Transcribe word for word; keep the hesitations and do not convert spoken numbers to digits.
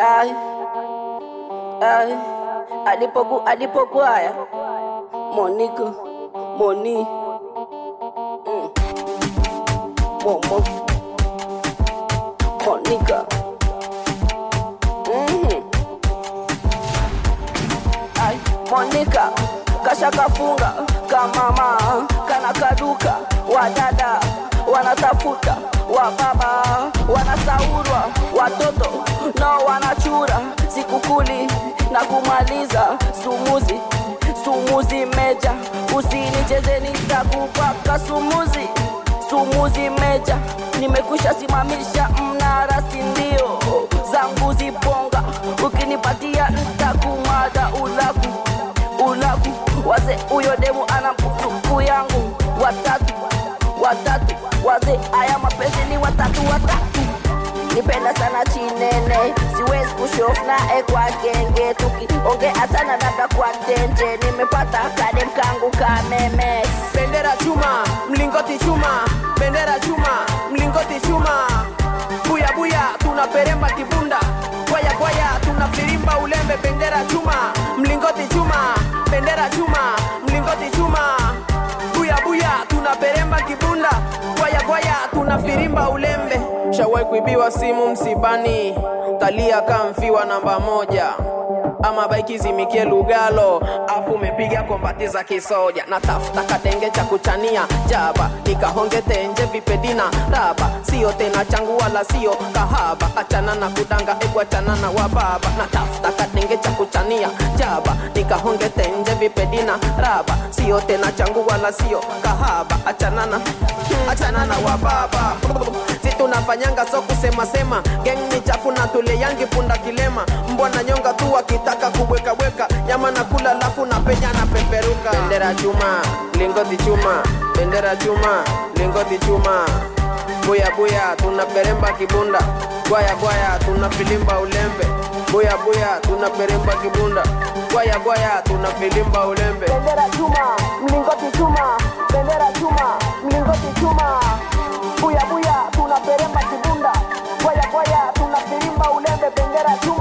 Ay, ay, alipoku alipokuaya Monica, Moni, mm. Momo, Monica, mm-hmm. Ay, Monica, kasha kafunga kamama, kana kaduka, wadada wanatafuta, wababa wanasaurwa, watoto no wanachura, sikukuli na kumaliza, sumuzi sumuzi meja, usinicheze nitakupaka sumuzi sumuzi meja, nimekusha simamisha mnara sindio, zangu ziponga, ukinipatia nitakumada ulaku ulaku, waze uyo demu ana mpuku yangu, watatu watatu, waze aya mapenzi ni watatu watatu, nipenda sana chinene, siwezi kushof na ekwa genge, tuki onge asana nada kwa tenje, nimepata kadem kangu kameme. Bendera chuma, mlingoti chuma, bendera chuma, mlingoti chuma, buya buya tunaperemba kibunda, kwaya kwaya tunafirimba ulembe. Bendera chuma, mlingoti chuma, bendera chuma, mlingoti chuma, buya buya tunaperemba kibunda, kwaya kwaya tunafirimba ulembe. Shawai kuibiwa simu msibani, kalia kamfiwa namba moja, ama baiki zimikie Lugalo, afu mepiga kombati za kisoja. Natafuta kadenge cha kuchania jaba, nikahonge tenje vipedina raba, sio tena changu wala sio kahaba, achana na kudanga egu achana na wababa. Natafuta kadenge cha kuchania jaba, nikahonge tenje vipedina raba, sio tena changu wala sio kahaba, achana na achana na wababa. Tunafanyanga so kusema sema, gang ni chafu na tule yangi punda kilema, mbwa na nyonga tu wakitaka kuweka weka, nyama na kula lafu na penya na peperuka. Bendera chuma, lingoti chuma, bendera chuma, lingoti chuma, buya buya tunaperemba kibunda, gwaya gwaya tunafilimba ulembe, buya buya tunaperemba kibunda, gwaya gwaya tunafilimba ulembe. Bendera chuma, mlingoti chuma, bendera chuma, mlingoti chuma, buya buya tunaperemba kibunda, kwaya kwaya tunafirimba ulembe. Bendera chuma.